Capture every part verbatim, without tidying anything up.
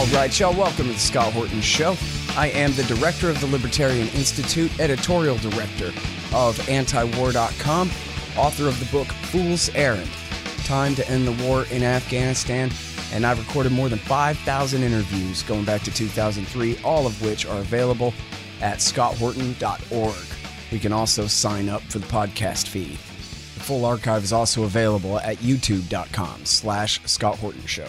right, y'all, welcome to the Scott Horton Show. I am the director of the Libertarian Institute, editorial director of anti war dot com, author of the book Fool's Errand, Time to End the War in Afghanistan, and I've recorded more than five thousand interviews going back to two thousand three, all of which are available at scott horton dot org. You can also sign up for the podcast feed. The full archive is also available at youtube.com slash Scott Horton Show.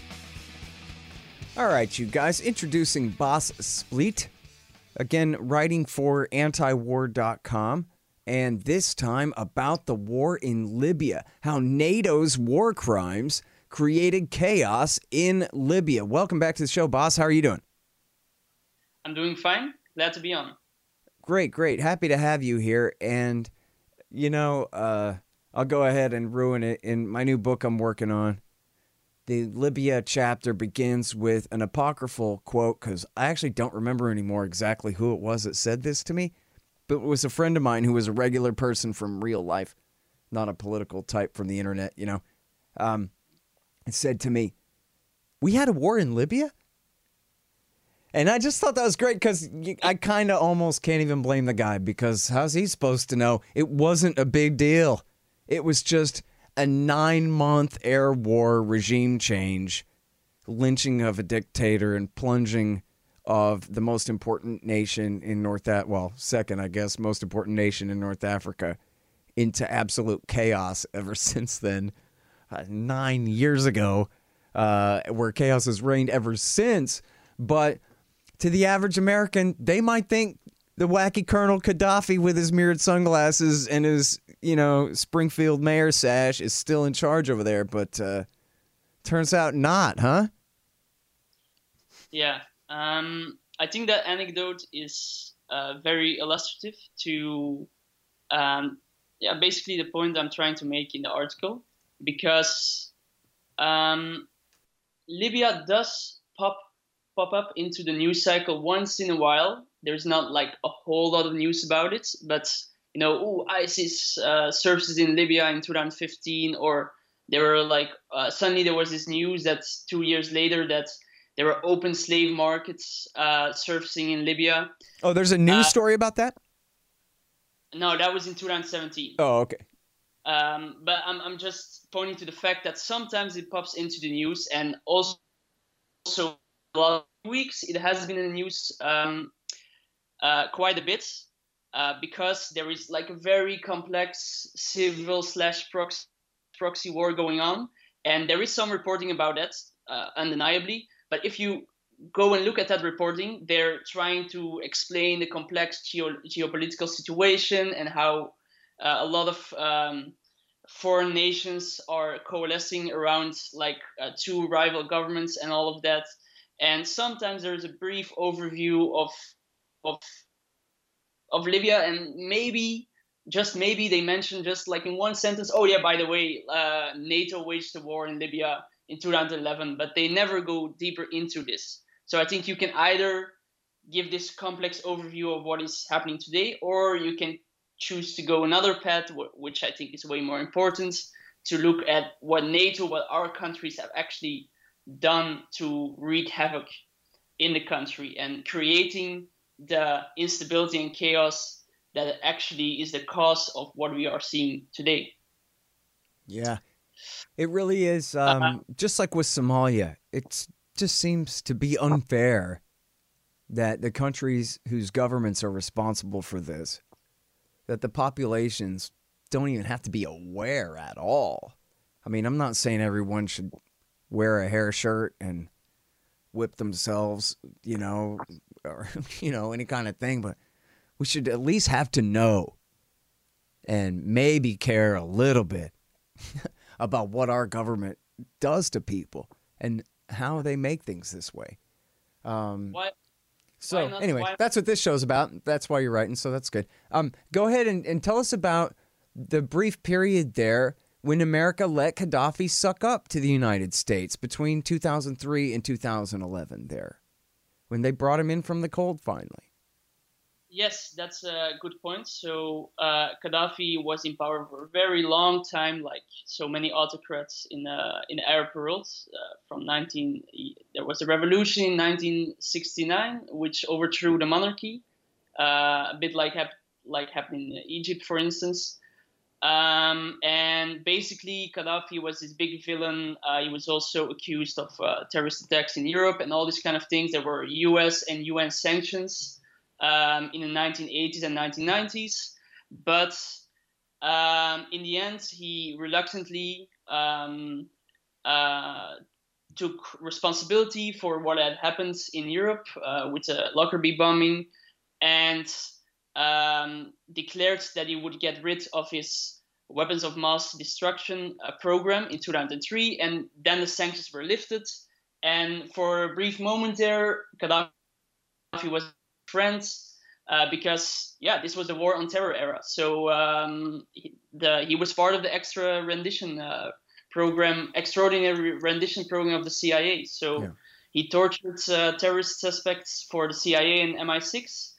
All right, you guys, introducing Bas Split, again, writing for anti war dot com, and this time about the war in Libya, how NATO's war crimes created chaos in Libya. Welcome back to the show, Bas. How are you doing? I'm doing fine. Glad to be on. Great, great. Happy to have you here. And, you know, uh, I'll go ahead and ruin it. In my new book I'm working on, the Libya chapter begins with an apocryphal quote, because I actually don't remember anymore exactly who it was that said this to me, but it was a friend of mine who was a regular person from real life, not a political type from the internet, you know. Um, it said to me, "We had a war in Libya?" And I just thought that was great, because I kind of almost can't even blame the guy, because how's he supposed to know? It wasn't a big deal. It was just a nine-month air war, regime change, lynching of a dictator, and plunging of the most important nation in North Africa, well, second, I guess, most important nation in North Africa, into absolute chaos ever since then, uh, nine years ago, uh, where chaos has reigned ever since. But to the average American, they might think the wacky Colonel Gaddafi with his mirrored sunglasses and his, you know, Springfield mayor sash is still in charge over there, but uh, turns out not, huh? Yeah, um, I think that anecdote is uh, very illustrative to, um, yeah, basically the point I'm trying to make in the article, because um, Libya does pop pop up into the news cycle once in a while. There's not like a whole lot of news about it, but you know, ooh, ISIS uh, surfaces in Libya in two thousand fifteen, or there were like uh, suddenly there was this news that two years later that there were open slave markets uh, surfacing in Libya. Oh, there's a news uh, story about that? No, that was in two thousand seventeen. Oh, okay. Um, but I'm I'm just pointing to the fact that sometimes it pops into the news, and also also a lot of weeks it has been in the news um, uh, quite a bit. Uh, because there is like a very complex civil slash proxy, proxy war going on. And there is some reporting about that, uh, undeniably. But if you go and look at that reporting, they're trying to explain the complex geo- geopolitical situation and how uh, a lot of um, foreign nations are coalescing around like uh, two rival governments and all of that. And sometimes there's a brief overview of of of Libya, and maybe, just maybe, they mentioned just like in one sentence, oh yeah, by the way, uh, NATO waged a war in Libya in two thousand eleven, but they never go deeper into this. So I think you can either give this complex overview of what is happening today, or you can choose to go another path, which I think is way more important, to look at what NATO, what our countries have actually done to wreak havoc in the country and creating the instability and chaos that actually is the cause of what we are seeing today. Yeah, it really is. Um, uh, just like with Somalia, it just seems to be unfair that the countries whose governments are responsible for this, that the populations don't even have to be aware at all. I mean, I'm not saying everyone should wear a hair shirt and whip themselves, you know, or, you know, any kind of thing, but we should at least have to know and maybe care a little bit about what our government does to people and how they make things this way. Um, why, so why not, anyway, why? That's what this show's about. That's why you're writing, so that's good. Um, go ahead and, and tell us about the brief period there when America let Gaddafi suck up to the United States between two thousand three and two thousand eleven there, when they brought him in from the cold finally. Yes, that's a good point. So uh, Gaddafi was in power for a very long time, like so many autocrats in uh, in the Arab world. Uh, from nineteen, there was a revolution in nineteen sixty-nine, which overthrew the monarchy, uh, a bit like hap- like happened in Egypt, for instance. Um, and basically, Gaddafi was this big villain. Uh, he was also accused of uh, terrorist attacks in Europe and all these kind of things. There were U S and U N sanctions um, in the nineteen eighties and nineteen nineties. But um, in the end, he reluctantly um, uh, took responsibility for what had happened in Europe uh, with the Lockerbie bombing, and um, declared that he would get rid of his weapons of mass destruction uh, program in two thousand three, and then the sanctions were lifted. And for a brief moment there, Gaddafi was friends uh, because, yeah, this was the war on terror era. So um, he, the, he was part of the extra rendition uh, program, extraordinary rendition program of the C I A. So yeah. He tortured uh, terrorist suspects for the C I A and M I six.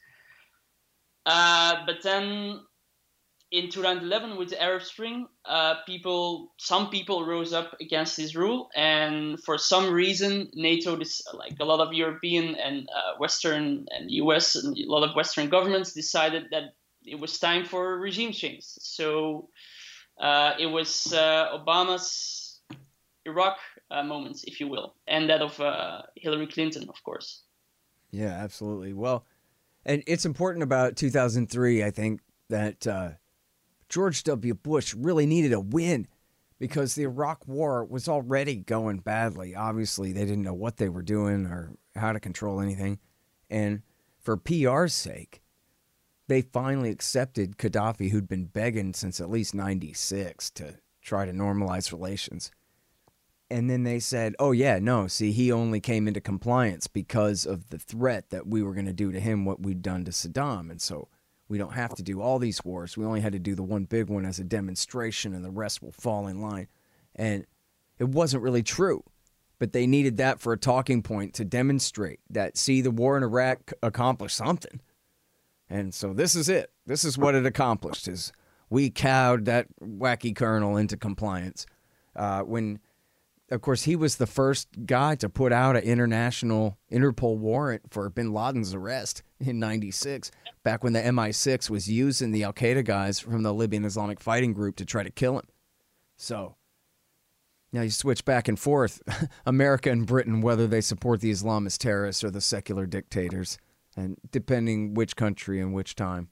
Uh, but then in two thousand eleven, with the Arab Spring, uh, people, some people rose up against this rule, and for some reason, NATO, this, like a lot of European and uh, Western and U S and a lot of Western governments, decided that it was time for regime change. So uh, it was uh, Obama's Iraq uh, moment, if you will, and that of uh, Hillary Clinton, of course. Yeah, absolutely. Well, and it's important about two thousand three, I think, that uh, George W. Bush really needed a win because the Iraq War was already going badly. Obviously, they didn't know what they were doing or how to control anything. And for P R's sake, they finally accepted Gaddafi, who'd been begging since at least ninety-six to try to normalize relations. And then they said, oh, yeah, no, see, he only came into compliance because of the threat that we were going to do to him what we'd done to Saddam. And so we don't have to do all these wars. We only had to do the one big one as a demonstration, and the rest will fall in line. And it wasn't really true. But they needed that for a talking point to demonstrate that, see, the war in Iraq accomplished something. And so this is it. This is what it accomplished, is we cowed that wacky colonel into compliance. Uh, when... Of course, he was the first guy to put out an international Interpol warrant for bin Laden's arrest in ninety-six, back when the M I six was using the Al-Qaeda guys from the Libyan Islamic Fighting Group to try to kill him. So now you switch back and forth, America and Britain, whether they support the Islamist terrorists or the secular dictators, and depending which country and which time.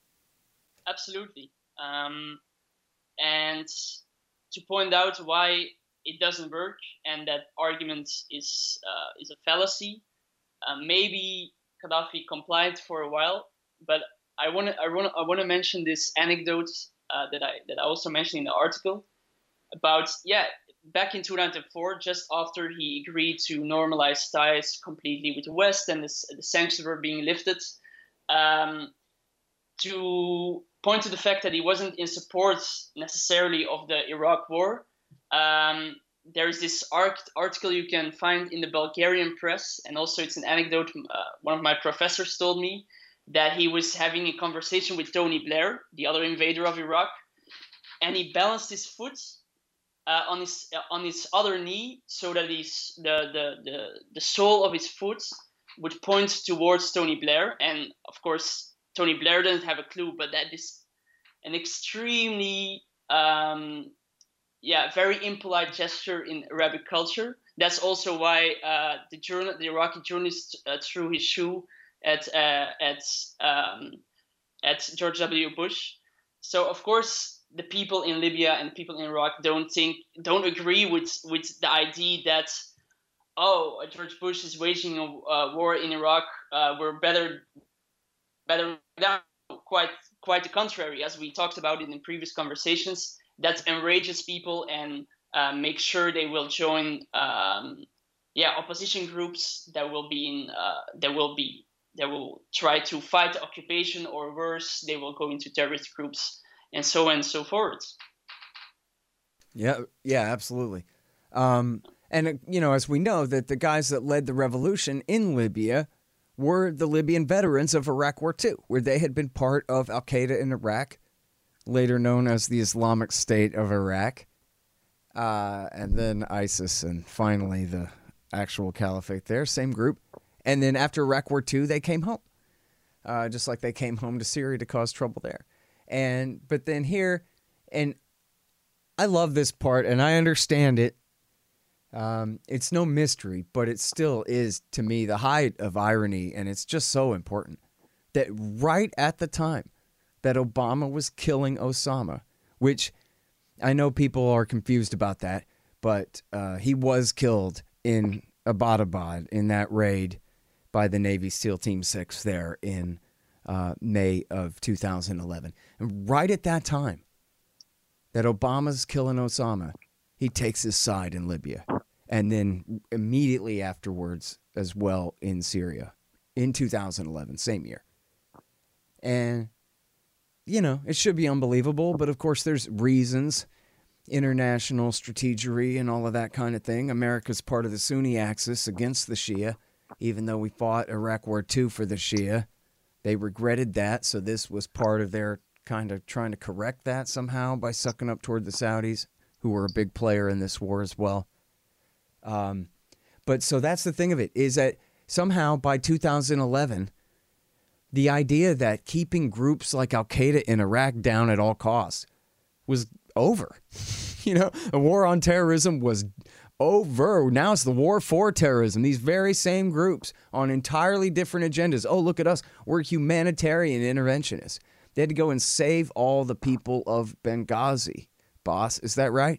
Absolutely. Um, and to point out why it doesn't work, and that argument is uh, is a fallacy. Uh, maybe Gaddafi complied for a while, but I want to I want I want to mention this anecdote uh, that I that I also mentioned in the article about yeah back in two thousand four, just after he agreed to normalize ties completely with the West and this, the sanctions were being lifted, um, to point to the fact that he wasn't in support necessarily of the Iraq War. Um, there's this art- article you can find in the Bulgarian press, and also it's an anecdote uh, one of my professors told me, that he was having a conversation with Tony Blair, the other invader of Iraq, and he balanced his foot uh, on his uh, on his other knee so that his, the, the, the, the sole of his foot would point towards Tony Blair. And of course, Tony Blair doesn't have a clue, but that is an extremely... Um, Yeah, very impolite gesture in Arabic culture. That's also why uh, the journal, the Iraqi journalist uh, threw his shoe at uh, at um, at George W. Bush. So of course, the people in Libya and the people in Iraq don't think don't agree with with the idea that, oh, George Bush is waging a uh, war in Iraq. Uh, we're better better now. Quite quite the contrary, as we talked about it in previous conversations. That enrages people and uh, make sure they will join, um, yeah, opposition groups that will be in, uh, that will be, that will try to fight the occupation, or worse, they will go into terrorist groups, and so on and so forth. Yeah, yeah, absolutely. Um, and uh, you know, as we know, that the guys that led the revolution in Libya were the Libyan veterans of Iraq War Two, where they had been part of Al-Qaeda in Iraq, later known as the Islamic State of Iraq, uh, and then ISIS, and finally the actual caliphate there, same group. And then after Iraq War Two, they came home, uh, just like they came home to Syria to cause trouble there. And but then here, and I love this part, and I understand it. Um, it's no mystery, but it still is, to me, the height of irony, and it's just so important that right at the time that Obama was killing Osama, which I know people are confused about that, but uh, he was killed in Abbottabad in that raid by the Navy SEAL Team six there in uh, May of two thousand eleven. And right at that time that Obama's killing Osama, he takes his side in Libya. And then immediately afterwards as well in Syria in two thousand eleven, same year. And, you know, it should be unbelievable, but of course there's reasons, international strategery and all of that kind of thing. America's part of the Sunni axis against the Shia, even though we fought Iraq War Two for the Shia. They regretted that, so this was part of their kind of trying to correct that somehow by sucking up toward the Saudis, who were a big player in this war as well. Um, but so that's the thing of it, is that somehow by two thousand eleven, the idea that keeping groups like Al-Qaeda in Iraq down at all costs was over. You know, the war on terrorism was over. Now it's the war for terrorism. These very same groups on entirely different agendas. Oh, look at us. We're humanitarian interventionists. They had to go and save all the people of Benghazi. Boss, is that right?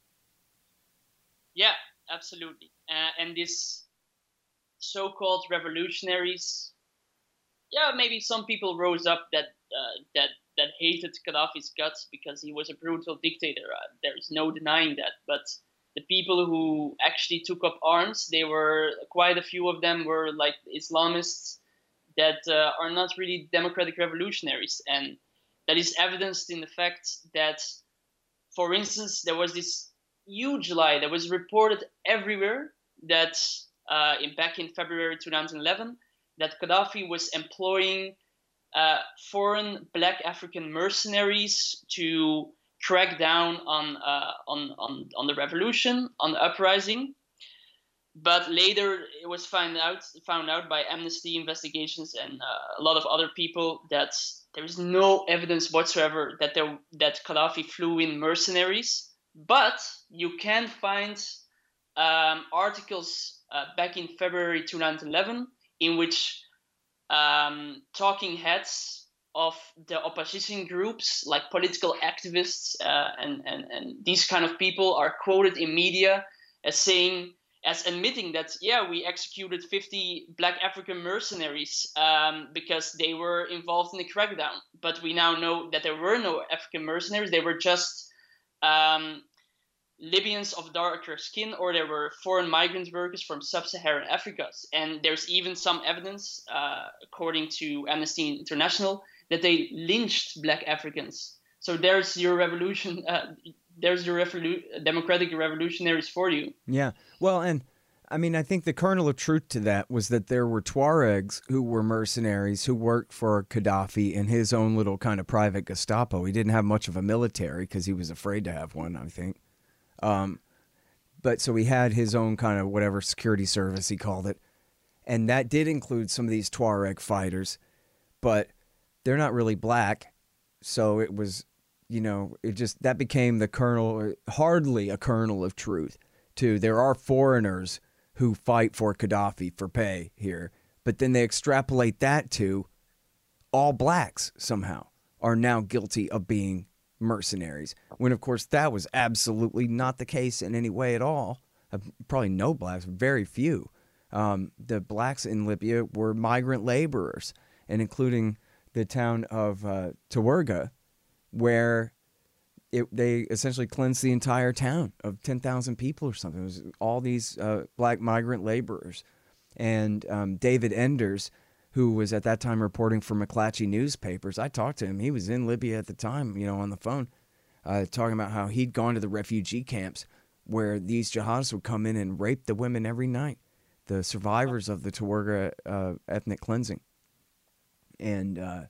Yeah. Absolutely. Uh, and these so-called revolutionaries, yeah, maybe some people rose up that uh, that that hated Gaddafi's guts because he was a brutal dictator. Uh, there is no denying that. But the people who actually took up arms, they were quite a few of them were like Islamists that uh, are not really democratic revolutionaries, and that is evidenced in the fact that, for instance, there was this huge lie that was reported everywhere that uh, in back in February two thousand eleven that Gaddafi was employing uh, foreign black African mercenaries to crack down on uh, on, on on the revolution, on the uprising. But later it was found out found out by Amnesty investigations and uh, a lot of other people that there is no evidence whatsoever that there that Gaddafi flew in mercenaries. But you can find um, articles uh, back in February two thousand eleven in which um, talking heads of the opposition groups, like political activists uh, and, and, and these kind of people, are quoted in media as saying, as admitting that, yeah, we executed fifty black African mercenaries um, because they were involved in the crackdown. But we now know that there were no African mercenaries. They were just Um, Libyans of darker skin, or there were foreign migrant workers from sub-Saharan Africa. And there's even some evidence, uh, according to Amnesty International, that they lynched black Africans. So there's your revolution, uh, there's your revolu- democratic revolutionaries for you. Yeah, well, and I mean, I think the kernel of truth to that was that there were Tuaregs who were mercenaries who worked for Gaddafi in his own little kind of private Gestapo. He didn't have much of a military because he was afraid to have one, I think. Um, but so he had his own kind of whatever security service he called it. And that did include some of these Tuareg fighters, but they're not really black. So it was, you know, it just, that became the kernel, hardly a kernel of truth to there are foreigners who fight for Gaddafi for pay here. But then they extrapolate that to all blacks somehow are now guilty of being mercenaries. When, of course, that was absolutely not the case in any way at all. Uh, probably no blacks, very few. Um, the blacks in Libya were migrant laborers, and including the town of uh, Tawerga, where it, they essentially cleansed the entire town of ten thousand people or something. It was all these uh, black migrant laborers. And um, David Enders, who was at that time reporting for McClatchy newspapers, I talked to him. He was in Libya at the time, you know, on the phone, uh, talking about how he'd gone to the refugee camps where these jihadists would come in and rape the women every night. the survivors of the Tuareg uh, ethnic cleansing. And uh,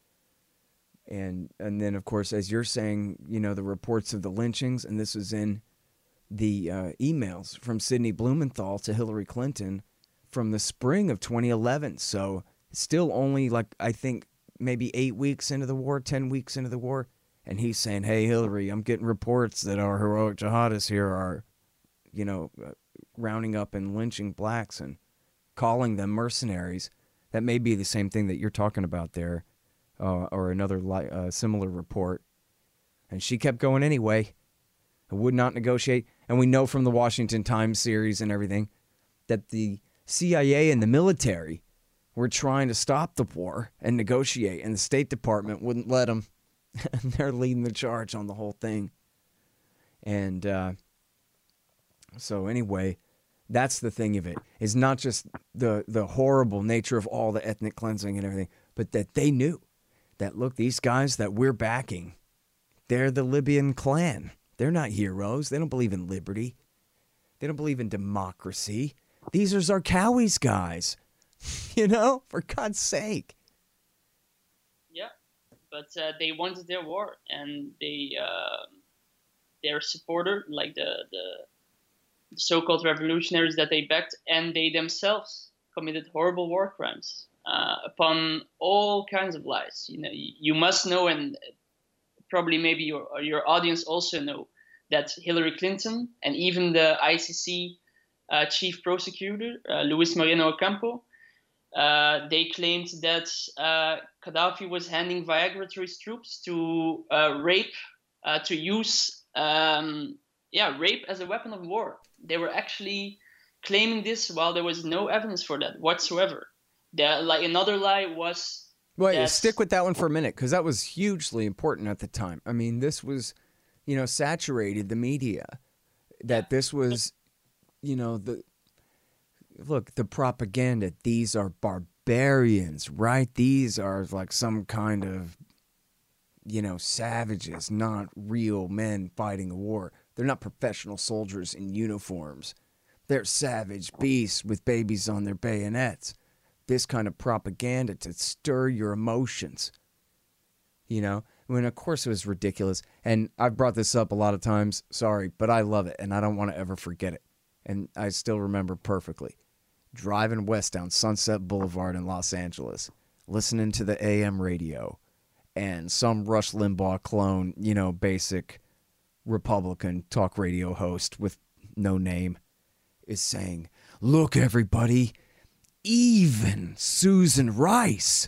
and and then, of course, as you're saying, you know, the reports of the lynchings, and this was in the uh, emails from Sidney Blumenthal to Hillary Clinton from the spring of twenty eleven. So still only, like, I think maybe eight weeks into the war, ten weeks into the war. And he's saying, hey, Hillary, I'm getting reports that our heroic jihadists here are, you know, uh, rounding up and lynching blacks and calling them mercenaries. That may be the same thing that you're talking about there, uh, or another li- uh, similar report. And she kept going anyway. I would not negotiate. And we know from the Washington Times series and everything that the C I A and the military were trying to stop the war and negotiate, and the State Department wouldn't let them. And they're leading the charge on the whole thing. And uh, so anyway, that's the thing of it. It's not just the, the horrible nature of all the ethnic cleansing and everything, but that they knew that, look, these guys that we're backing, they're the Libyan clan. They're not heroes. They don't believe in liberty. They don't believe in democracy. These are Zarqawi's guys. You know, for God's sake. Yeah, but uh, they wanted their war, and they uh, their supporter, like the, the so-called revolutionaries that they backed, and they themselves committed horrible war crimes uh, upon all kinds of lies. You know, you must know, and probably maybe your your audience also know, that Hillary Clinton and even the I C C uh, chief prosecutor, uh, Luis Moreno Ocampo, uh, they claimed that uh, Gaddafi was handing Viagra to his troops to uh, rape, uh, to use, um, yeah, rape as a weapon of war. They were actually claiming this while there was no evidence for that whatsoever. The, like another lie was. Wait, that, stick with that one for a minute, because that was hugely important at the time. I mean, this was, you know, saturated the media. That this was, you know, the look, the propaganda. These are barbarians, right? These are like some kind of, you know, savages, not real men fighting a war. They're not professional soldiers in uniforms. They're savage beasts with babies on their bayonets. This kind of propaganda to stir your emotions, you know, when of course it was ridiculous. And I've brought this up a lot of times, sorry, but I love it and I don't want to ever forget it. And I still remember perfectly driving west down Sunset Boulevard in Los Angeles, listening to the A M radio, and some Rush Limbaugh clone, you know, basic Republican talk radio host with no name is saying, look, everybody, even Susan Rice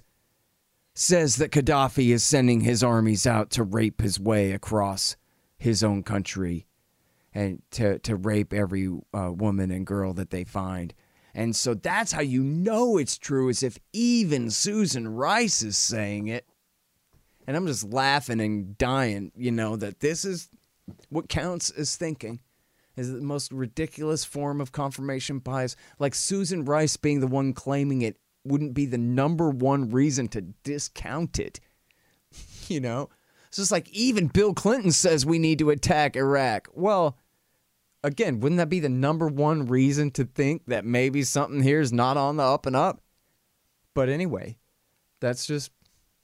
says that Gaddafi is sending his armies out to rape his way across his own country and to, to rape every uh, woman and girl that they find. And so that's how you know it's true, is if even Susan Rice is saying it. And I'm just laughing and dying, you know, that this is what counts as thinking. Is the most ridiculous form of confirmation bias. Like Susan Rice being the one claiming it wouldn't be the number one reason to discount it. You know? It's just like even Bill Clinton says we need to attack Iraq. Well, again, wouldn't that be the number one reason to think that maybe something here is not on the up and up? But anyway, that's just...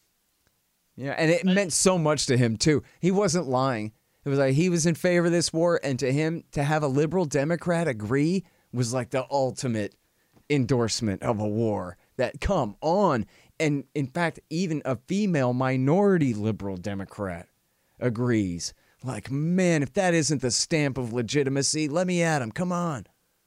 Yeah, and it meant so much to him, too. He wasn't lying. It was like he was in favor of this war, and to him, to have a liberal Democrat agree was like the ultimate endorsement of a war. That, come on. And in fact, even a female minority liberal Democrat agrees. Like, man, if that isn't the stamp of legitimacy, let me at him. Come on.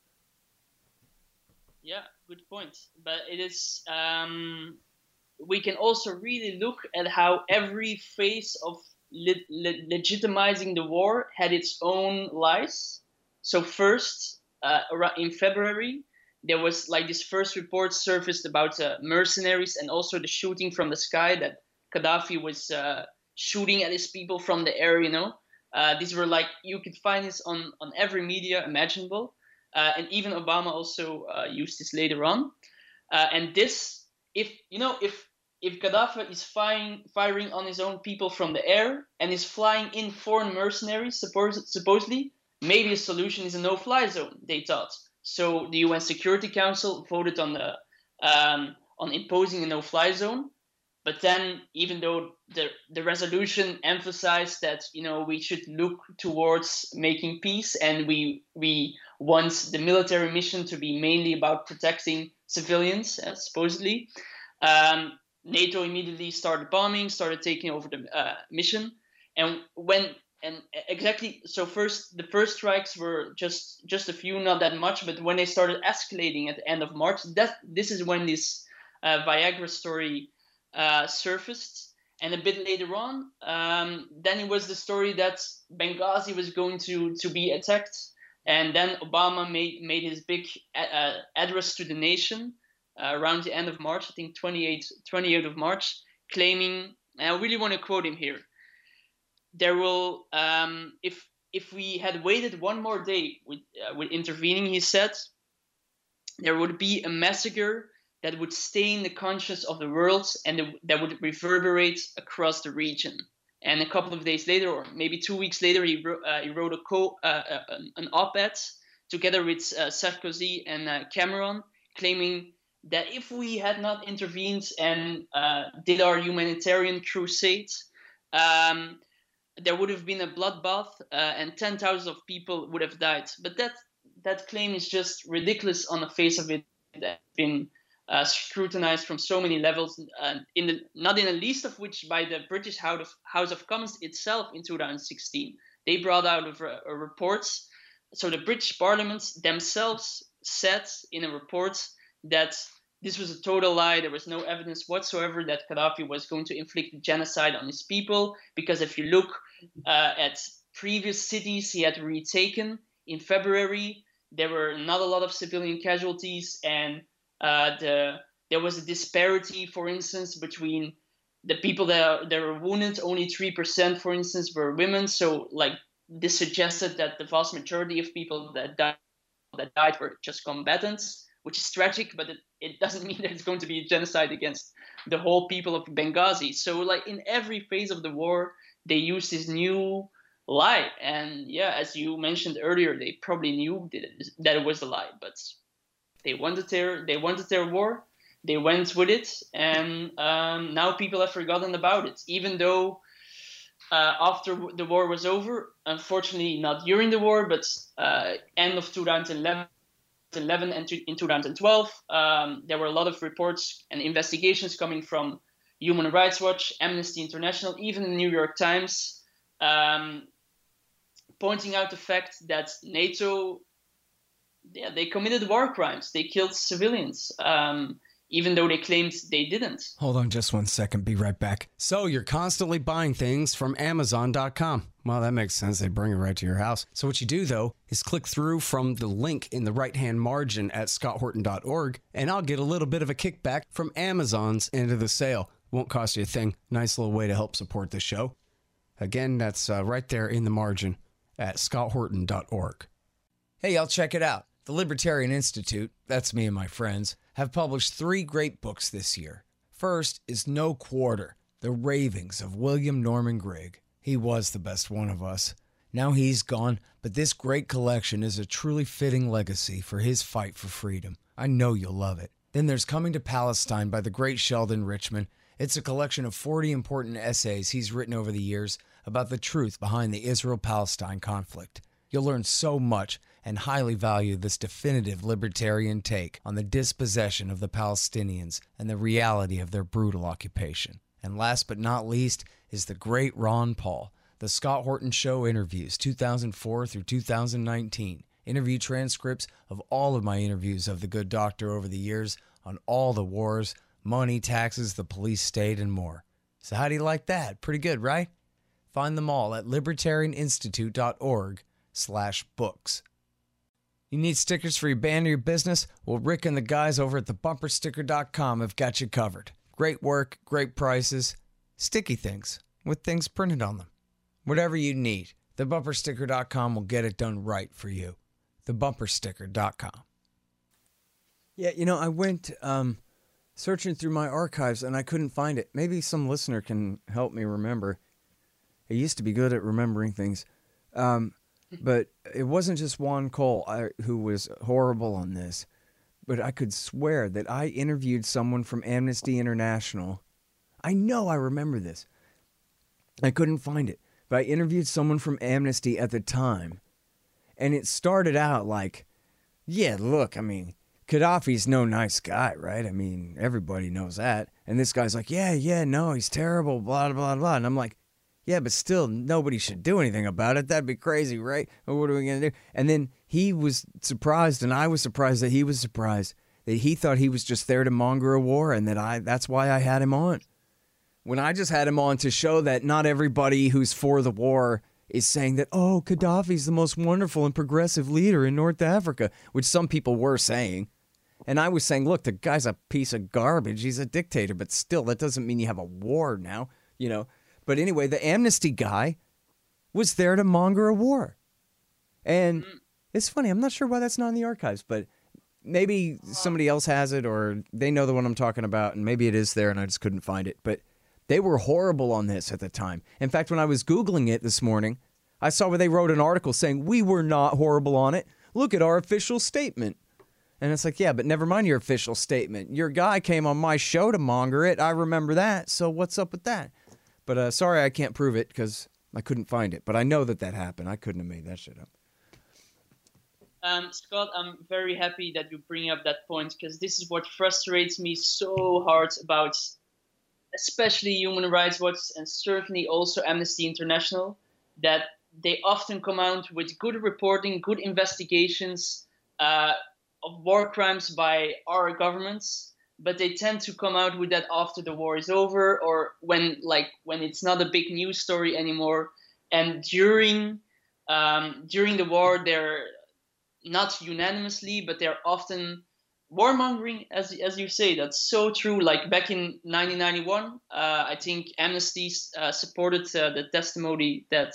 Yeah, good point. But it is... Um, we can also really look at how every phase of Le- le- legitimizing the war had its own lies. So first, uh, in February, there was like this first report surfaced about uh, mercenaries and also the shooting from the sky, that Gaddafi was uh, shooting at his people from the air, you know. Uh, these were like, you could find this on, on every media imaginable. Uh, and even Obama also uh, used this later on. Uh, and this, if, you know, if If Gaddafi is firing, firing on his own people from the air and is flying in foreign mercenaries, suppose, supposedly, maybe a solution is a no-fly zone, they thought. So the U N Security Council voted on the um, on imposing a no-fly zone. But then, even though the the resolution emphasized that, you know, we should look towards making peace, and we we want the military mission to be mainly about protecting civilians, uh, supposedly, um, NATO immediately started bombing, started taking over the uh, mission, and when and exactly so first the first strikes were just just a few, not that much, but when they started escalating at the end of March, that this is when this uh, Viagra story uh, surfaced. And a bit later on, um, then it was the story that Benghazi was going to to be attacked, and then Obama made made his big uh, address to the nation uh, around the end of March, I think twenty-eighth of March, claiming, and I really want to quote him here: there will, um, if if we had waited one more day with uh, with intervening, he said, there would be a massacre that would stain the conscience of the world, and that would reverberate across the region. And a couple of days later, or maybe two weeks later, he wrote, uh, he wrote a co- uh, an op-ed together with uh, Sarkozy and uh, Cameron, claiming that if we had not intervened and uh, did our humanitarian crusade, um, there would have been a bloodbath, uh, and ten thousands of people would have died. But that that claim is just ridiculous on the face of it. It's been uh, scrutinized from so many levels, uh, in the, not in the least of which by the British House of, House of Commons itself in two thousand sixteen. They brought out a, a report. So the British Parliament themselves said in a report that this was a total lie. There was no evidence whatsoever that Gaddafi was going to inflict genocide on his people, because if you look uh, at previous cities he had retaken in February, there were not a lot of civilian casualties, and uh, the there was a disparity, for instance, between the people that, that were wounded. Only three percent, for instance, were women. So, like, this suggested that the vast majority of people that died, that died were just combatants, which is tragic, but it, it doesn't mean that it's going to be a genocide against the whole people of Benghazi. So, like, in every phase of the war, they use this new lie. And yeah, as you mentioned earlier, they probably knew that it, that it was a lie, but they wanted their they wanted their war. They went with it, and um, now people have forgotten about it. Even though uh, after the war was over, unfortunately not during the war, but uh, end of two thousand eleven and in two thousand twelve, um, there were a lot of reports and investigations coming from Human Rights Watch, Amnesty International, even the New York Times, um, pointing out the fact that NATO, yeah, they committed war crimes. They killed civilians, um, even though they claimed they didn't. Hold on just one second. Be right back. So you're constantly buying things from Amazon dot com. Well, that makes sense. They bring it right to your house. So what you do, though, is click through from the link in the right-hand margin at scott horton dot org, and I'll get a little bit of a kickback from Amazon's end of the sale. Won't cost you a thing. Nice little way to help support the show. Again, that's uh, right there in the margin at scott horton dot org. Hey, y'all, check it out. The Libertarian Institute, that's me and my friends, have published three great books this year. First is No Quarter, The Ravings of William Norman Grigg. He was the best one of us. Now he's gone, but this great collection is a truly fitting legacy for his fight for freedom. I know you'll love it. Then there's Coming to Palestine by the great Sheldon Richman. It's a collection of forty important essays he's written over the years about the truth behind the Israel-Palestine conflict. You'll learn so much and highly value this definitive libertarian take on the dispossession of the Palestinians and the reality of their brutal occupation. And last but not least is the great Ron Paul, The Scott Horton Show Interviews, two thousand four through two thousand nineteen. Interview transcripts of all of my interviews of the good doctor over the years on all the wars, money, taxes, the police state, and more. So how do you like that? Pretty good, right? Find them all at libertarian institute dot org slash books. You need stickers for your band or your business? Well, Rick and the guys over at the bumper sticker dot com have got you covered. Great work, great prices, sticky things with things printed on them. Whatever you need, the bumper sticker dot com will get it done right for you. the bumper sticker dot com. Yeah, you know, I went um, searching through my archives and I couldn't find it. Maybe some listener can help me remember. I used to be good at remembering things. Um, But it wasn't just Juan Cole I, who was horrible on this, but I could swear that I interviewed someone from Amnesty International. I know I remember this. I couldn't find it, but I interviewed someone from Amnesty at the time, and it started out like, yeah, look, I mean, Gaddafi's no nice guy, right? I mean, everybody knows that. And this guy's like, yeah, yeah, no, he's terrible, blah, blah, blah. And I'm like, yeah, but still, nobody should do anything about it. That'd be crazy, right? Or what are we going to do? And then he was surprised, and I was surprised that he was surprised, that he thought he was just there to monger a war, and that I that's why I had him on. When I just had him on to show that not everybody who's for the war is saying that, oh, Gaddafi's the most wonderful and progressive leader in North Africa, which some people were saying. And I was saying, look, the guy's a piece of garbage. He's a dictator, but still, that doesn't mean you have a war now, you know. But anyway, the Amnesty guy was there to monger a war. And it's funny, I'm not sure why that's not in the archives, but maybe somebody else has it, or they know the one I'm talking about, and maybe it is there and I just couldn't find it. But they were horrible on this at the time. In fact, when I was Googling it this morning, I saw where they wrote an article saying, we were not horrible on it. Look at our official statement. And it's like, yeah, but never mind your official statement. Your guy came on my show to monger it. I remember that. So what's up with that? But uh, sorry, I can't prove it because I couldn't find it. But I know that that happened. I couldn't have made that shit up. Um, Scott, I'm very happy that you bring up that point, because this is what frustrates me so hard about especially Human Rights Watch and certainly also Amnesty International, that they often come out with good reporting, good investigations uh, of war crimes by our governments, but they tend to come out with that after the war is over, or when like when it's not a big news story anymore. And during um, during the war, they're not unanimously, but they're often warmongering, as as you say. That's so true. Like back in nineteen ninety-one, uh, I think Amnesty uh, supported uh, the testimony that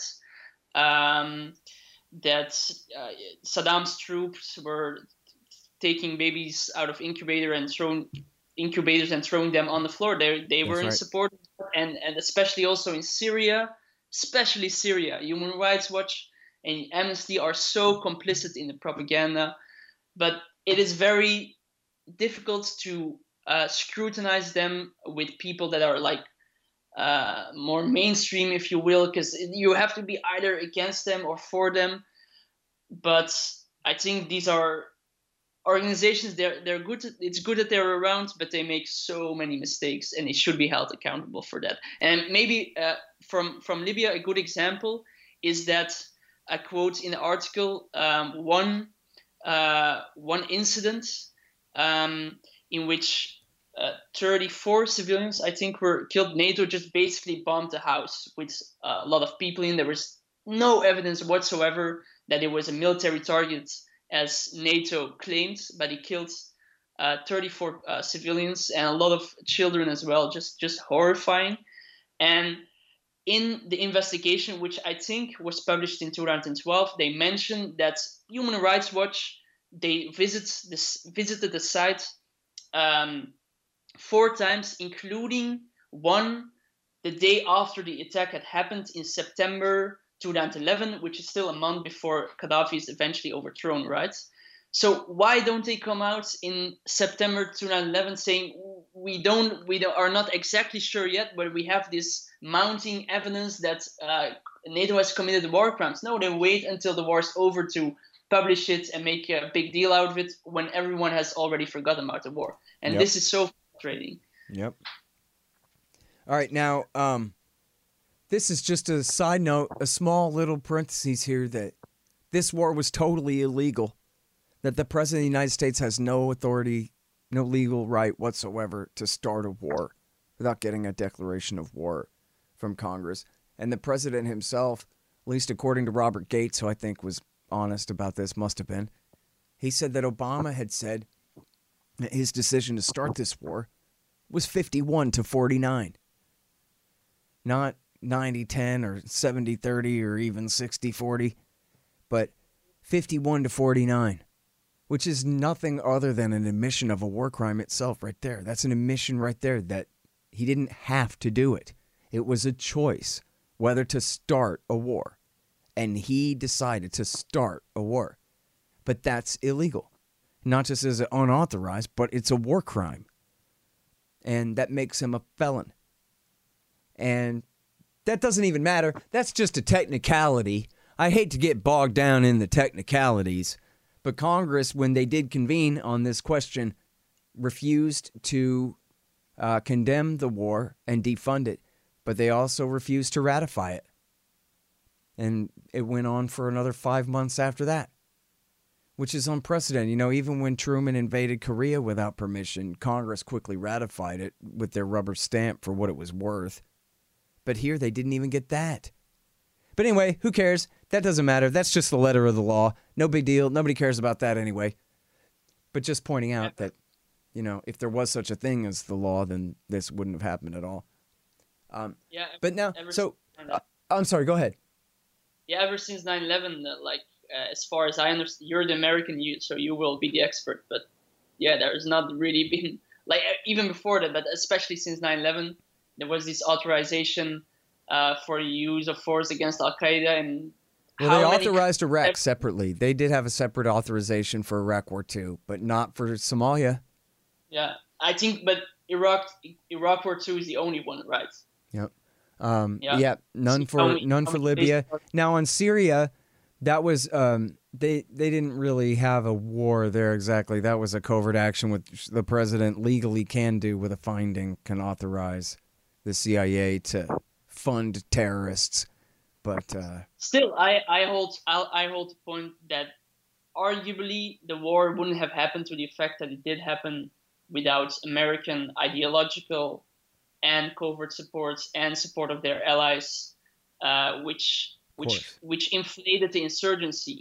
um, that uh, Saddam's troops were taking babies out of incubator and throwing incubators and throwing them on the floor. They they were in right. support, and and especially also in Syria, especially Syria. Human Rights Watch and Amnesty are so complicit in the propaganda, but it is very difficult to uh, scrutinize them with people that are like uh, more mainstream, if you will, because you have to be either against them or for them. But I think these are organizations. They're they're good. It's good that they're around, but they make so many mistakes, and they should be held accountable for that. And maybe uh, from from Libya, a good example is that I quote in the article um, one uh, one incident um, in which uh, thirty-four civilians, I think, were killed. NATO just basically bombed the house with uh, a lot of people in. There was no evidence whatsoever that it was a military target, as NATO claimed, but it killed uh, thirty-four uh, civilians and a lot of children as well. Just just horrifying. And in the investigation, which I think was published in two thousand twelve, they mentioned that Human Rights Watch, they visit this, visited the site um, four times, including one the day after the attack had happened in September two thousand eleven, which is still a month before Gaddafi is eventually overthrown, right? So why don't they come out in September two thousand eleven saying we don't, we don't, are not exactly sure yet, but we have this mounting evidence that uh, NATO has committed war crimes? No, they wait until the war is over to publish it and make a big deal out of it when everyone has already forgotten about the war. And Yep. this is so frustrating. Yep. All right, now, um, this is just a side note, a small little parentheses here, that this war was totally illegal, that the President of the United States has no authority, no legal right whatsoever to start a war without getting a declaration of war from Congress. And the President himself, at least according to Robert Gates, who I think was honest about this, must have been, he said that Obama had said that his decision to start this war was fifty-one to forty-nine. Not ninety ten or seventy thirty or even sixty forty, but fifty-one to forty-nine, which is nothing other than an admission of a war crime itself right there. That's an admission right there that he didn't have to do it. It was a choice whether to start a war. and he decided to start a war. But that's illegal. Not just as unauthorized, but it's a war crime. And that makes him a felon. And that doesn't even matter. That's just a technicality. I hate to get bogged down in the technicalities, but Congress, when they did convene on this question, refused to uh, condemn the war and defund it, but they also refused to ratify it. And it went on for another five months after that, which is unprecedented. You know, even when Truman invaded Korea without permission, Congress quickly ratified it with their rubber stamp for what it was worth. But here they didn't even get that. But anyway, who cares? That doesn't matter. That's just the letter of the law. No big deal. Nobody cares about that anyway. But just pointing out that, you know, if there was such a thing as the law, then this wouldn't have happened at all. Um, yeah. But now, so, uh, I'm sorry, go ahead. Yeah, ever since nine eleven, uh, like, uh, as far as I understand, you're the American, you, so you will be the expert. But yeah, there's not really been, like, even before that, but especially since nine eleven, there was this authorization Uh, for the use of force against Al-Qaeda. And well, they authorized Iraq separately. They did have a separate authorization for Iraq War Two, but not for Somalia. Yeah, I think, but Iraq Iraq War Two is the only one, right? Yep. Um, yeah. yeah, none So for only, none for Libya. Now on Syria, that was um, they they didn't really have a war there exactly. That was a covert action, which the president legally can do with a finding, can authorize the C I A to fund terrorists, but uh, still, I I hold I, I hold the point that arguably the war wouldn't have happened to the effect that it did happen without American ideological and covert supports and support of their allies, uh, which which which inflated the insurgency.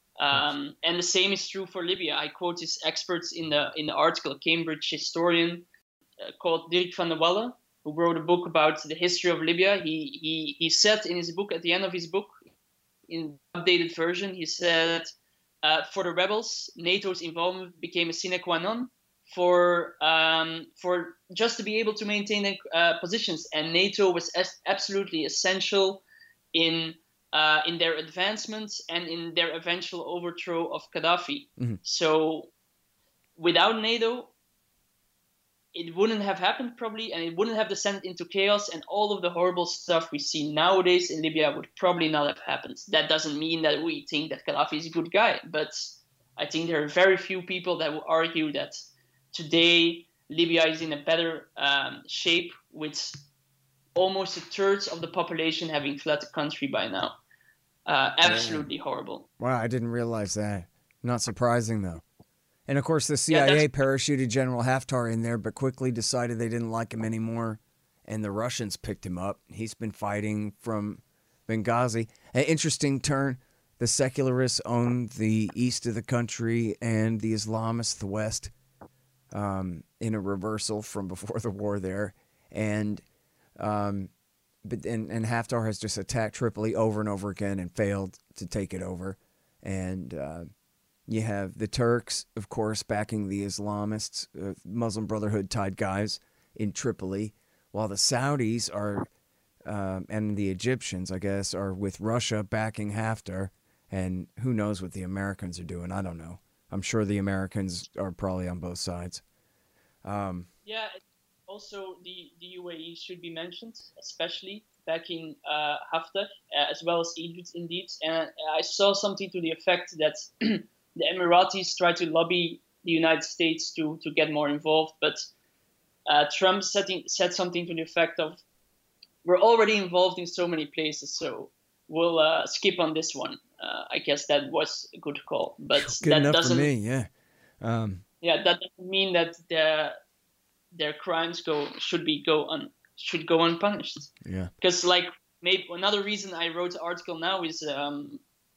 Um, and the same is true for Libya. I quote these experts in the in the article, a Cambridge historian uh, called Dirk van der Wallen, who wrote a book about the history of Libya. He he he said in his book, at the end of his book, in updated version, he said, uh, for the rebels, NATO's involvement became a sine qua non for um, for just to be able to maintain their uh, positions, and NATO was as absolutely essential in uh, in their advancements and in their eventual overthrow of Gaddafi. Mm-hmm. So without NATO, it wouldn't have happened probably, and it wouldn't have descended into chaos, and all of the horrible stuff we see nowadays in Libya would probably not have happened. That doesn't mean that we think that Gaddafi is a good guy, but I think there are very few people that will argue that today Libya is in a better um, shape, with almost a third of the population having fled the country by now. Uh, absolutely yeah. horrible. Wow, I didn't realize that. Not surprising, though. And, of course, the C I A yeah, parachuted General Haftar in there, but quickly decided they didn't like him anymore, and the Russians picked him up. He's been fighting from Benghazi. An interesting turn. The secularists own the east of the country and the Islamists the west, um, in a reversal from before the war there. And um, but and, and Haftar has just attacked Tripoli over and over again and failed to take it over. And uh, you have the Turks, of course, backing the Islamists, uh, Muslim Brotherhood-type guys in Tripoli, while the Saudis are, um, and the Egyptians, I guess, are with Russia backing Haftar. And who knows what the Americans are doing? I don't know. I'm sure the Americans are probably on both sides. Um, yeah, also the, the U A E should be mentioned, especially backing uh, Haftar, uh, as well as Egypt, indeed. And I saw something to the effect that the Emiratis try to lobby the United States to, to get more involved, but uh, Trump setting, said something to the effect of, we're already involved in so many places, so we'll uh, skip on this one. Uh, I guess that was a good call, but good that enough doesn't for me. Yeah, um, yeah, that doesn't mean that their their crimes go should be go un, should go unpunished. Yeah, because like maybe another reason I wrote the article now is um,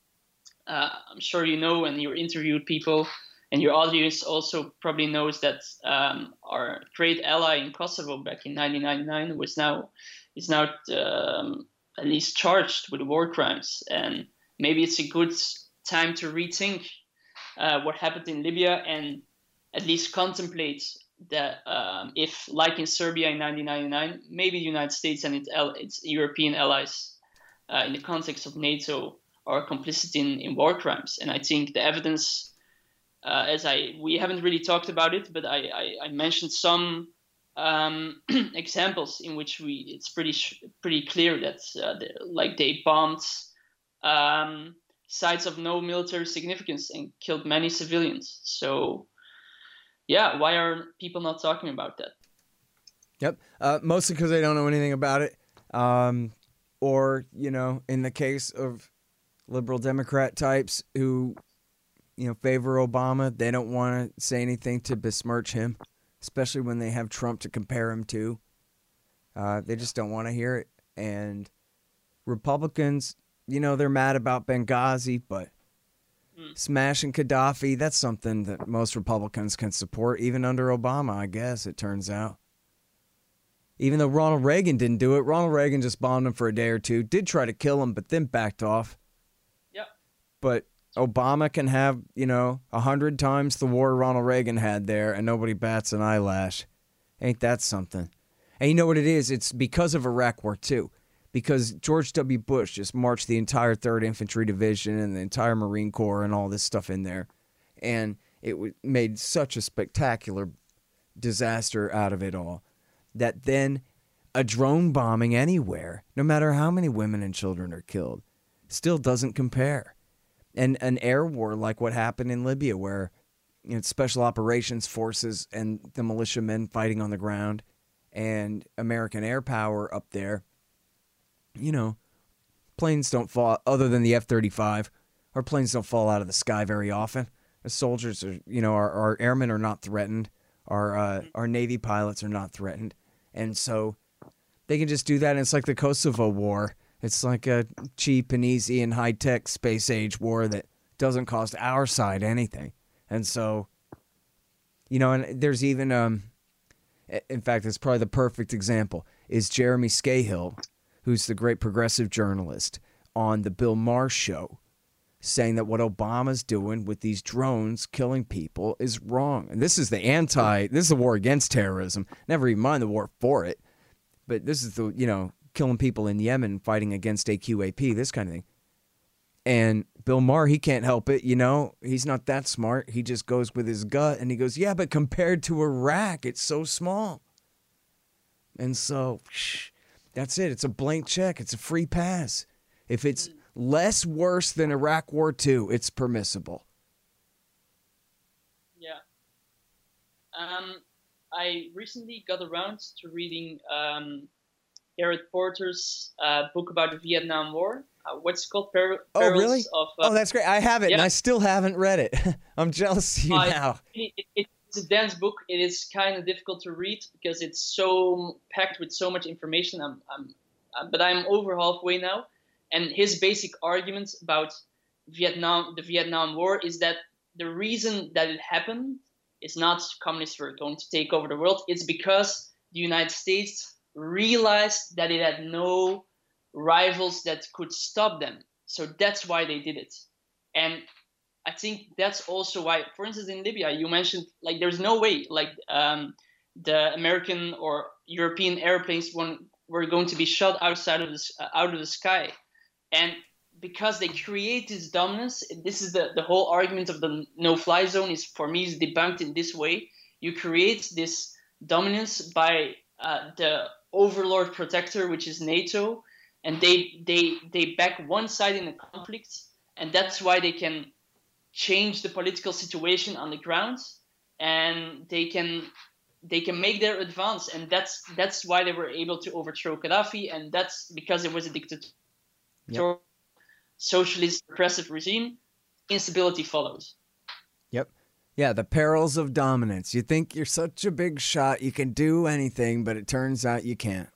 uh, I'm sure you know, and you interviewed people, and your audience also probably knows that um, our great ally in Kosovo back in nineteen ninety-nine was now is now um, at least charged with war crimes. And maybe it's a good time to rethink uh, what happened in Libya, and at least contemplate that um, if, like in Serbia in nineteen ninety-nine, maybe the United States and its, its European allies, uh, in the context of NATO, are complicit in, in war crimes. And I think the evidence, uh, as I we haven't really talked about it, but I, I, I mentioned some um, examples in which we it's pretty pretty clear that uh, the, like they bombed um, sites of no military significance and killed many civilians. So yeah, why are people not talking about that? Yep, uh, mostly because they don't know anything about it, um, or you know, in the case of liberal Democrat types who, you know, favor Obama, they don't want to say anything to besmirch him, especially when they have Trump to compare him to. Uh, they just don't want to hear it. And Republicans, you know, they're mad about Benghazi, but mm. smashing Gaddafi, that's something that most Republicans can support, even under Obama, I guess, it turns out. Even though Ronald Reagan didn't do it, Ronald Reagan just bombed him for a day or two, did try to kill him, but then backed off. But Obama can have, you know, a hundred times the war Ronald Reagan had there, and nobody bats an eyelash. Ain't that something? And you know what it is? It's because of Iraq War Two. Because George W. Bush just marched the entire third Infantry Division and the entire Marine Corps and all this stuff in there. And it w- made such a spectacular disaster out of it all that then a drone bombing anywhere, no matter how many women and children are killed, still doesn't compare. And an air war like what happened in Libya, where you know, special operations forces and the militiamen fighting on the ground and American air power up there, you know, planes don't fall, other than the F thirty-five, our planes don't fall out of the sky very often. The soldiers are, you know, our, our airmen are not threatened. Our, uh, our Navy pilots are not threatened. And so they can just do that. And it's like the Kosovo War. It's like a cheap and easy and high-tech space-age war that doesn't cost our side anything. And so, you know, and there's even, um, in fact, it's probably the perfect example, is Jeremy Scahill, who's the great progressive journalist, on the Bill Maher show, saying that what Obama's doing with these drones killing people is wrong. And this is the anti, this is the war against terrorism, never even mind the war for it. But this is the, you know, killing people in Yemen, fighting against A Q A P, this kind of thing. And Bill Maher, he can't help it, you know. He's not that smart. He just goes with his gut, and he goes, yeah, but compared to Iraq, it's so small. And so, shh, that's it. It's a blank check. It's a free pass. If it's less worse than Iraq War Two, it's permissible. Yeah. Um, I recently got around to reading um, Garrett Porter's uh, book about the Vietnam War. Uh, what's it called? Per- oh, really? Of, uh, oh, that's great. I have it, yeah. And I still haven't read it. I'm jealous of you uh, now. It, it, it's a dense book. It is kind of difficult to read because it's so packed with so much information. I'm, I'm, uh, but I'm over halfway now. And his basic argument about Vietnam, the Vietnam War, is that the reason that it happened is not communists were going to take over the world. It's because the United States realized that it had no rivals that could stop them. So that's why they did it. And I think that's also why, for instance, in Libya, you mentioned, like, there's no way, like, um, the American or European airplanes were, were going to be shot outside of the, uh, out of the sky. And because they create this dominance, this is the, the whole argument of the no-fly zone is, for me, is debunked in this way. You create this dominance by uh, the overlord protector, which is NATO, and they they they back one side in a conflict, and that's why they can change the political situation on the ground, and they can they can make their advance, and that's that's why they were able to overthrow Gaddafi, and that's because it was a dictatorial, yep. socialist, repressive regime. Instability follows. Yep. Yeah, the perils of dominance. You think you're such a big shot, you can do anything, but it turns out you can't.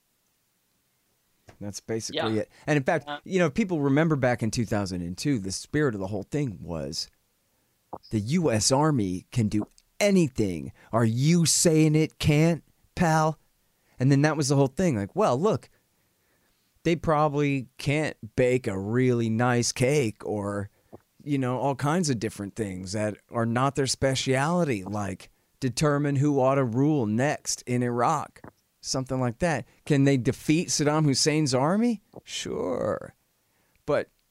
That's basically yeah. it. And in fact, uh, you know, people remember back in two thousand two, the spirit of the whole thing was the U S Army can do anything. Are you saying it can't, pal? And then that was the whole thing. Like, well, look, they probably can't bake a really nice cake or, you know, all kinds of different things that are not their speciality, like determine who ought to rule next in Iraq. Something like that. Can they defeat Saddam Hussein's army? Sure. But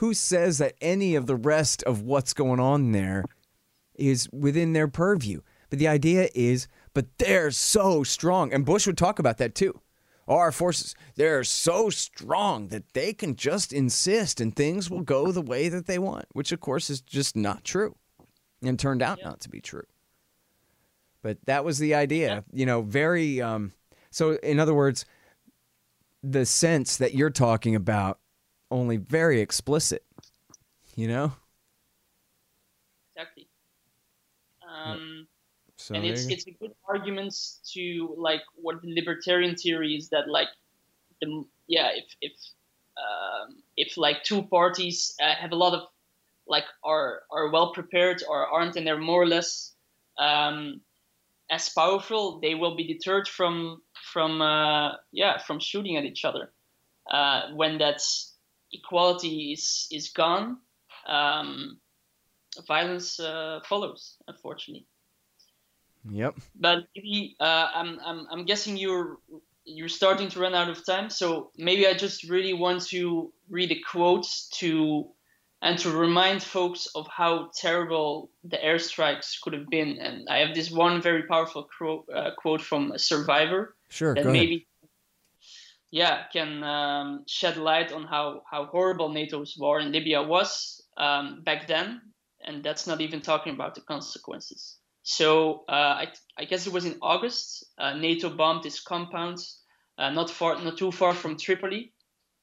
who says that any of the rest of what's going on there is within their purview? But the idea is, but they're so strong. And Bush would talk about that too. Our forces, they're so strong that they can just insist and things will go the way that they want, which of course is just not true and turned out yeah. not to be true. But that was the idea, yeah. you know, very, um, so in other words, the sense that you're talking about, only very explicit, you know? Exactly. Um, so and it's it's a good argument to like what the libertarian theory is that like the yeah if if um, if like two parties uh, have a lot of like are are well prepared or aren't, and they're more or less um, as powerful, they will be deterred from from uh, yeah from shooting at each other. Uh, when that equality is is gone, um, violence uh, follows, unfortunately. Yep. But maybe uh, I'm I'm I'm guessing you're you're starting to run out of time, so maybe I just really want to read a quote to and to remind folks of how terrible the airstrikes could have been. And I have this one very powerful quote, uh, quote from a survivor. Sure, that go maybe, ahead. yeah, can um, shed light on how, how horrible NATO's war in Libya was um, back then. And that's not even talking about the consequences. So uh, I, I guess it was in August, uh, NATO bombed this compound uh, not far, not too far from Tripoli.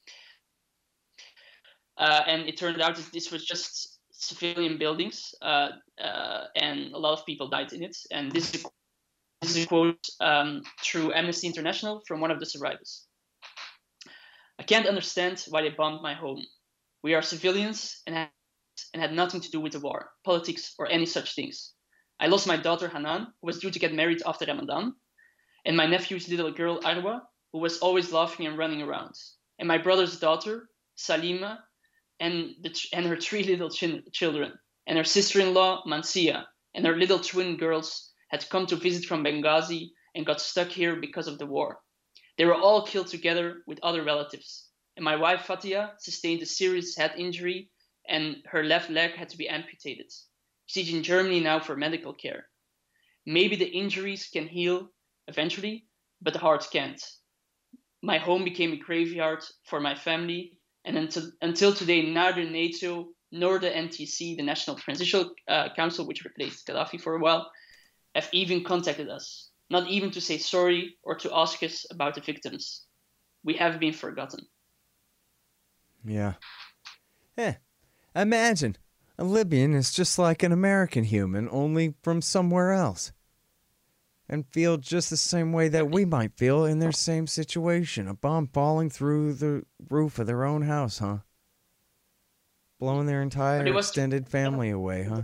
Uh, and it turned out that this was just civilian buildings, uh, uh, and a lot of people died in it. And this is a, this is a quote um, through Amnesty International from one of the survivors. "I can't understand why they bombed my home. We are civilians and had, and had nothing to do with the war, politics, or any such things. I lost my daughter Hanan, who was due to get married after Ramadan, and my nephew's little girl Arwa, who was always laughing and running around, and my brother's daughter Salima, and the, and her three little ch- children, and her sister-in-law Mansia, and her little twin girls had come to visit from Benghazi and got stuck here because of the war. They were all killed together with other relatives, and my wife Fatia sustained a serious head injury and her left leg had to be amputated. She's in Germany now for medical care. Maybe the injuries can heal eventually, but the heart can't. My home became a graveyard for my family, and until, until today, neither NATO nor the N T C, the National Transitional uh, Council, which replaced Gaddafi for a while, have even contacted us, not even to say sorry or to ask us about the victims. We have been forgotten." Yeah. Eh, imagine, a Libyan is just like an American human, only from somewhere else. And feel just the same way that we might feel in their same situation. A bomb falling through the roof of their own house, huh? Blowing their entire extended to, family away, huh?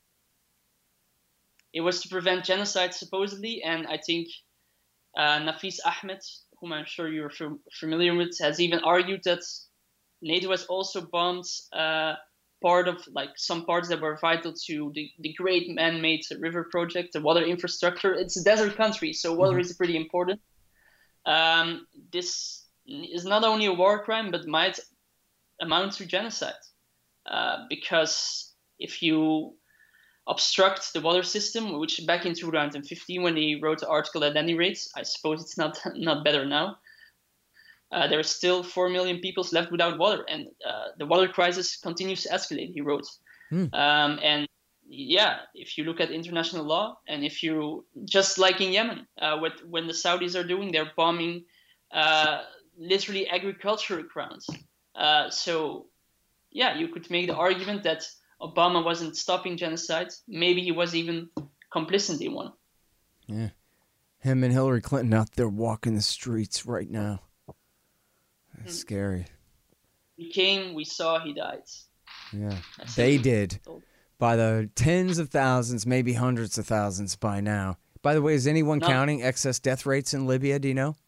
It was to prevent genocide, supposedly, and I think uh, Nafis Ahmed, whom I'm sure you're f- familiar with, has even argued that NATO has also bombed uh, part of like some parts that were vital to the, the great man-made river project, the water infrastructure. It's a desert country, so water mm-hmm. is pretty important. Um, this is not only a war crime, but might amount to genocide. Uh, because if you obstruct the water system, which back in two thousand fifteen, when he wrote the article at any rate, I suppose it's not not better now, Uh, there are still four million people left without water, and uh, the water crisis continues to escalate, he wrote. Mm. Um, and yeah, if you look at international law, and if you, just like in Yemen, uh, with, when the Saudis are doing, they're bombing uh, literally agricultural grounds. Uh, so yeah, you could make the argument that Obama wasn't stopping genocide. Maybe he was even complicit in one. Yeah, him and Hillary Clinton out there walking the streets right now. That's mm. scary. He came, we saw, he died. Yeah, That's they did. By the tens of thousands, maybe hundreds of thousands by now. By the way, is anyone no. counting excess death rates in Libya? Do you know?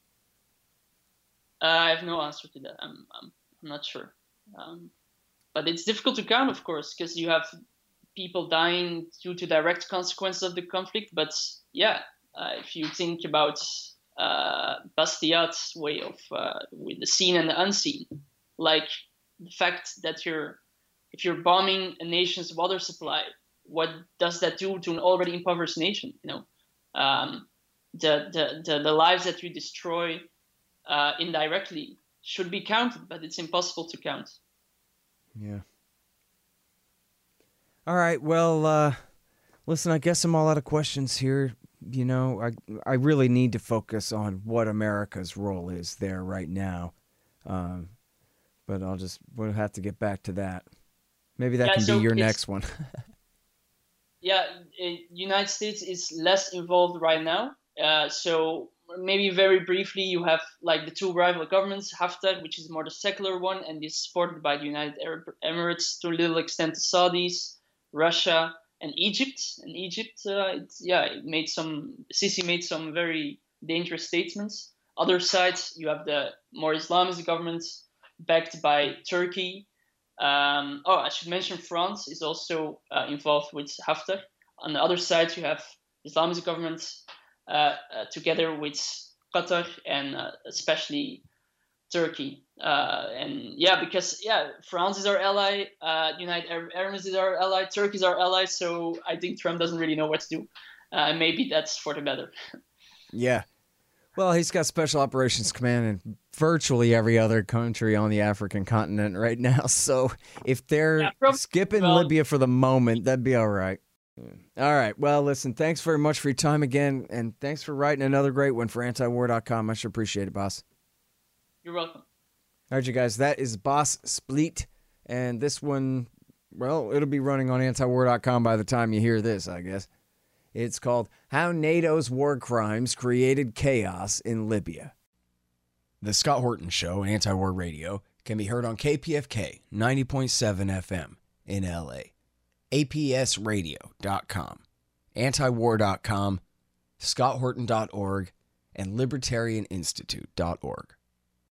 Uh, I have no answer to that. I'm, I'm, I'm not sure. Um, but it's difficult to count, of course, because you have people dying due to direct consequences of the conflict. But yeah, uh, if you think about uh, Bastiat's way of uh, with the seen and the unseen, like the fact that you're, if you're bombing a nation's water supply, what does that do to an already impoverished nation? You know, um, the, the the the lives that you destroy uh, indirectly should be counted, but it's impossible to count. Yeah. All right. Well, uh, listen, I guess I'm all out of questions here. You know, I I really need to focus on what America's role is there right now. Um, but I'll just, we'll have to get back to that. Maybe that Yeah, can so be your it's- next one. Yeah, the United States is less involved right now. Uh, so maybe very briefly, you have like the two rival governments, Haftar, which is more the secular one and is supported by the United Arab Emirates, to a little extent the Saudis, Russia, and Egypt. And Egypt, uh, it's, yeah, it made some, Sisi made some very dangerous statements. Other sides, you have the more Islamist governments backed by Turkey. Um, oh, I should mention France is also uh, involved with Haftar. On the other side, you have Islamist governments uh, uh, together with Qatar and uh, especially Turkey. Uh, and yeah, because yeah, France is our ally, uh, United Arab Emirates is our ally, Turkey is our ally. So I think Trump doesn't really know what to do. Uh, maybe that's for the better. Yeah. Well, he's got Special Operations Command in virtually every other country on the African continent right now. So if they're Yeah, prob- skipping well- Libya for the moment, that'd be all right. All right. Well, listen, thanks very much for your time again. And thanks for writing another great one for anti war dot com. I sure appreciate it, boss. You're welcome. All right, you guys, that is Boss Spleet. And this one, well, it'll be running on anti war dot com by the time you hear this, I guess. It's called How NATO's War Crimes Created Chaos in Libya. The Scott Horton Show, Anti-War Radio, can be heard on K P F K ninety point seven F M in L A, A P S radio dot com, anti war dot com, scott horton dot org, and libertarian institute dot org.